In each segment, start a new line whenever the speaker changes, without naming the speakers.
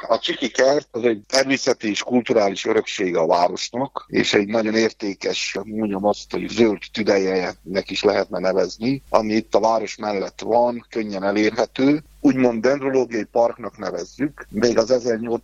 A Csiki kert az egy természeti és kulturális öröksége a városnak, és egy nagyon értékes, mondjam azt, hogy zöld tüdejenek is lehetne nevezni, ami itt a város mellett van, könnyen elérhető. Úgymond dendrológiai parknak nevezzük. Még az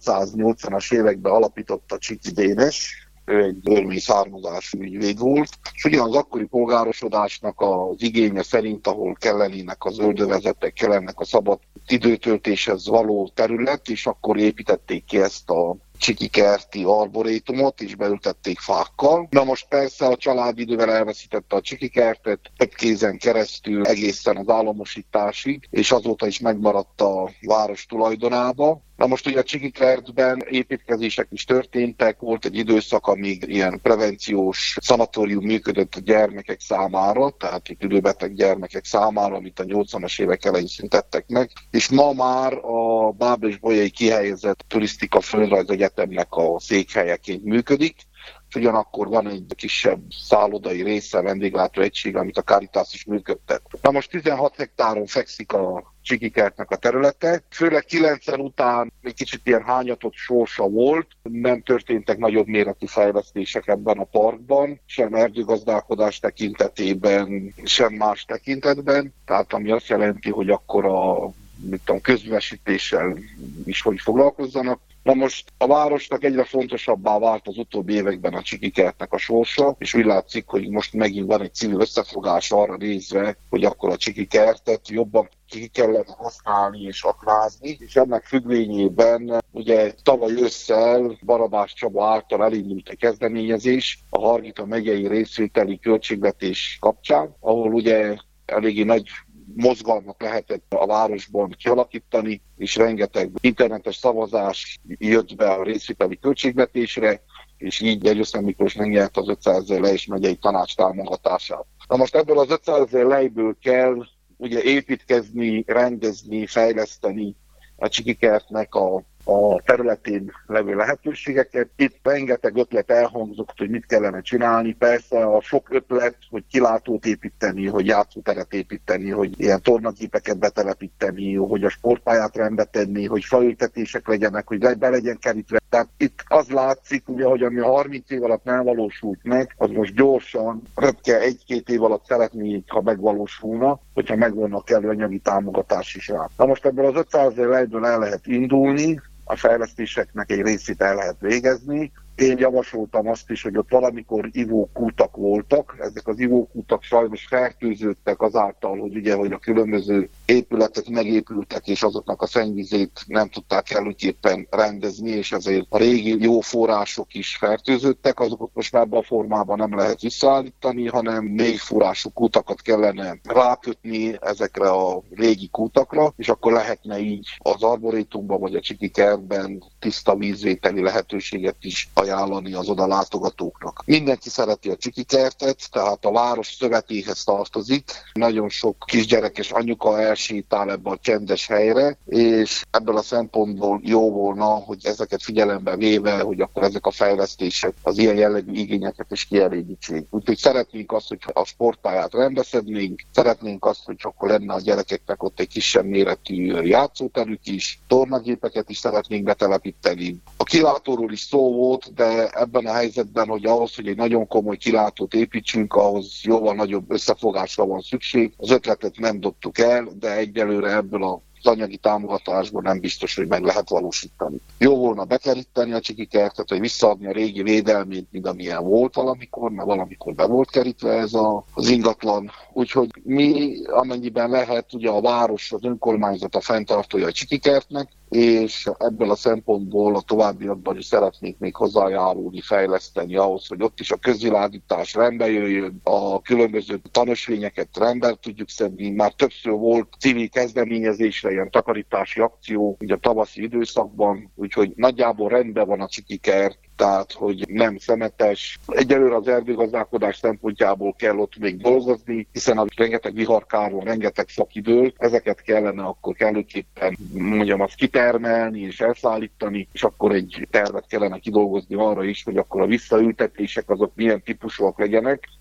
1880-as években alapította Csiki Dénes, ő egy örmény származású ügyvéd volt, és ugyan az akkori polgárosodásnak az igénye szerint, ahol kellenének az zöldövezetek, kellenek a szabad időtöltéshez való terület, és akkor építették ki ezt a Csiki kerti arborétumot, és beültették fákkal. Na most persze a család idővel elveszítette a Csiki kertet, több kézen keresztül egészen az államosításig, és azóta is megmaradt a város tulajdonába. Na most ugye a Csiki kertben építkezések is történtek, volt egy időszak, amíg ilyen prevenciós szanatórium működött a gyermekek számára, tehát itt időbeteg gyermekek számára, amit a 80-as évek elején szüntettek meg, és ma már a Bábel-Bolyai kihelyezett turisztika földrajz egyetemnek a székhelyeként működik. Ugyanakkor van egy kisebb szállodai része, vendéglátó egység, amit a Caritas is működtet. Na most 16 hektáron fekszik a Csiki kertnek a területe. Főleg 90 után egy kicsit ilyen hányatott sorsa volt, nem történtek nagyobb méretű fejlesztések ebben a parkban, sem erdőgazdálkodás tekintetében, sem más tekintetben. Tehát ami azt jelenti, hogy akkor a közművesítéssel is hogy foglalkozzanak. Na most a városnak egyre fontosabbá vált az utóbbi években a Csiki kertnek a sorsa, és úgy látszik, hogy most megint van egy civil összefogás arra nézve, hogy akkor a Csiki kertet jobban ki kellene használni és aknázni, és ennek függvényében ugye tavaly ősszel Barabás Csaba által elindult a kezdeményezés a Hargita megyei részvételi költségvetés kapcsán, ahol ugye eléggé nagy mozgalmat lehetett a városban kialakítani, és rengeteg internetes szavazás jött be a részvételi költségvetésre, és így Gyergyószent Miklós megnyerte az 500 000 lejs megyei tanács támogatását. Na most ebből az 500 000 lejből kell ugye építkezni, rendezni, fejleszteni a Csiki kertnek a területén levő lehetőségeket. Itt rengeteg ötlet elhangzott, hogy mit kellene csinálni. Persze a sok ötlet, hogy kilátót építeni, hogy játszóteret építeni, hogy ilyen tornagépeket betelepíteni, hogy a sportpályát rendbe tenni, hogy faültetések legyenek, hogy be legyen kerítve. Tehát itt az látszik, ugye, hogy ami a 30 év alatt nem valósult meg, az most gyorsan, röpke 1-2 év alatt szeretnék, ha megvalósulna, hogyha megvolna a kellő anyagi támogatás is rá. Na most ebből az 500 000 lejből el lehet indulni, a fejlesztéseknek egy részét el lehet végezni. Én javasoltam azt is, hogy ott valamikor ivókútak voltak. Ezek az ivókútak sajnos fertőződtek azáltal, hogy ugye, hogy a különböző épületek megépültek, és azoknak a szennyvizét nem tudták kellőképpen rendezni, és ezért a régi jó források is fertőződtek, azokat most már ebben a formában nem lehet visszaállítani, hanem mély forrású kútakat kellene rákötni ezekre a régi kútakra, és akkor lehetne így az arborétumban vagy a Csiki kertben tiszta vízvételi lehetőséget is ajánlani az oda látogatóknak. Mindenki szereti a Csiki kertet, tehát a város szövetéhez tartozik. Nagyon sok kisgyerekes anyuka elsétál ebbe a csendes helyre, és ebből a szempontból jó volna, hogy ezeket figyelembe véve, hogy akkor ezek a fejlesztések az ilyen jellegű igényeket is kielégítsék. Úgyhogy szeretnénk azt, hogy a sportpályát rendbeszednénk, szeretnénk azt, hogy akkor lenne a gyerekeknek ott egy kisebb méretű játszóterük is, tornagépeket is szeretnénk betelepíteni. A kilátóról is szó volt, de ebben a helyzetben, hogy ahhoz, hogy egy nagyon komoly kilátót építsünk, ahhoz jóval nagyobb összefogásra van szükség. Az ötletet nem dobtuk el, de egyelőre ebből az anyagi támogatásból nem biztos, hogy meg lehet valósítani. Jó volna bekeríteni a Csiki kertet, hogy visszaadni a régi védelmét, mint amilyen volt valamikor, mert valamikor be volt kerítve ez az ingatlan. Úgyhogy mi, amennyiben lehet, ugye a város, az önkormányzat a fenntartója a Csiki kertnek, és ebből a szempontból a továbbiakban is szeretnék még hozzájárulni, fejleszteni ahhoz, hogy ott is a közvilágítás rendbe jöjjön, a különböző tanösvényeket rendbe tudjuk szedni. Már többször volt civil kezdeményezésre ilyen takarítási akció ugye a tavaszi időszakban, úgyhogy nagyjából rendben van a Csiki kert, tehát hogy nem szemetes. Egyelőre az erdőgazdálkodás szempontjából kell ott még dolgozni, hiszen a rengeteg viharkár van, rengeteg szakidő, ezeket kellene akkor kellőképpen, mondjam, azt kitermelni és elszállítani, és akkor egy tervet kellene kidolgozni arra is, hogy akkor a visszaültetések azok milyen típusúak legyenek.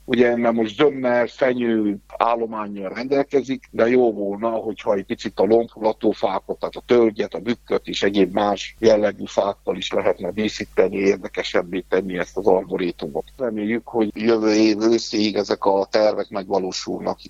ugye mert most zömmel, fenyő állománnyal rendelkezik, de jó volna, hogyha egy picit a lombhulató fákat, tehát a tölgyet, a bükköt és egyéb más jellegű fákkal is lehetne díszíteni, érdekesebbé tenni ezt az arborétumot. Reméljük, hogy jövő év őszig ezek a tervek megvalósulnak.